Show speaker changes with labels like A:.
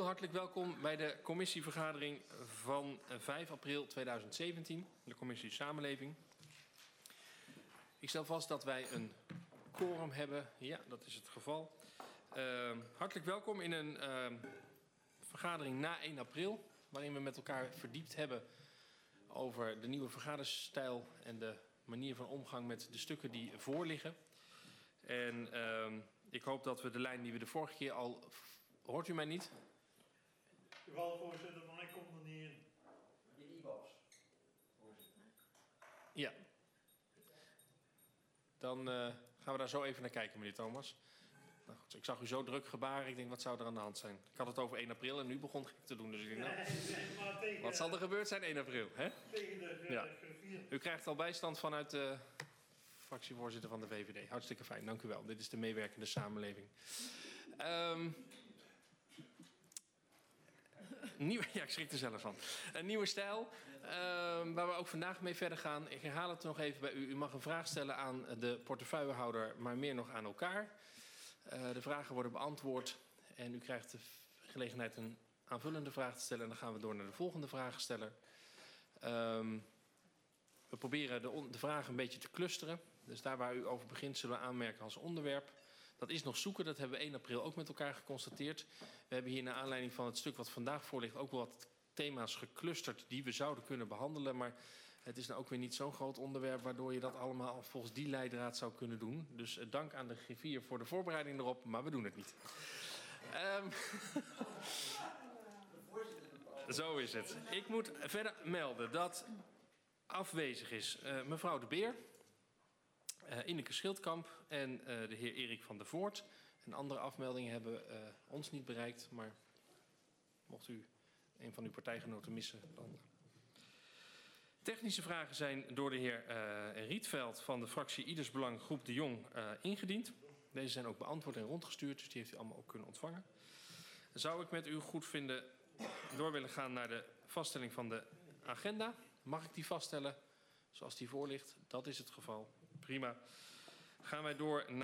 A: hartelijk welkom bij de commissievergadering van 5 april 2017, de commissie Samenleving. Ik stel vast dat wij een quorum hebben. Ja, dat is het geval. Hartelijk welkom in een vergadering na 1 april, waarin we met elkaar verdiept hebben over de nieuwe vergaderstijl en de manier van omgang met de stukken die voorliggen. En ik hoop dat we de lijn die we de vorige keer al... Hoort u mij niet?
B: Jawel, voorzitter, maar ik kom er niet in.
C: In e-box, voorzitter.
A: Ja. Dan gaan we daar zo even naar kijken, meneer Thomas. Nou goed, ik zag u zo druk gebaren. Ik denk, wat zou er aan de hand zijn? Ik had het over 1 april en nu begon gek te doen. Dus ik denk, nou,
B: maar tegen,
A: wat zal er gebeurd zijn 1 april? Hè?
B: Tegen de
A: Ja.
B: griffier.
A: U krijgt al bijstand vanuit de fractievoorzitter van de VVD. Hartstikke fijn, dank u wel. Dit is de meewerkende samenleving. Ja, ik schrik er zelf van. Een nieuwe stijl, waar we ook vandaag mee verder gaan. Ik herhaal het nog even bij u. U mag een vraag stellen aan de portefeuillehouder, maar meer nog aan elkaar. De vragen worden beantwoord en u krijgt de gelegenheid een aanvullende vraag te stellen. En dan gaan we door naar de volgende vragensteller. We proberen de vragen een beetje te clusteren. Dus daar waar u over begint zullen we aanmerken als onderwerp. Dat is nog zoeken, dat hebben we 1 april ook met elkaar geconstateerd. We hebben hier naar aanleiding van het stuk wat vandaag voor ligt ook wel wat thema's geclusterd die we zouden kunnen behandelen. Maar het is nou ook weer niet zo'n groot onderwerp waardoor je dat allemaal volgens die leidraad zou kunnen doen. Dus dank aan de griffier voor de voorbereiding erop, maar we doen het niet. Zo is het. Ik moet verder melden dat afwezig is mevrouw De Beer, Ineke Schildkamp en de heer Erik van der Voort. En andere afmeldingen hebben ons niet bereikt, maar mocht u een van uw partijgenoten missen, dan... Technische vragen zijn door de heer Rietveld van de fractie Ieders Belang Groep de Jong ingediend. Deze zijn ook beantwoord en rondgestuurd, dus die heeft u allemaal ook kunnen ontvangen. Zou ik met u goed vinden door willen gaan naar de vaststelling van de agenda? Mag ik die vaststellen zoals die voor ligt? Dat is het geval. Prima. Gaan wij door naar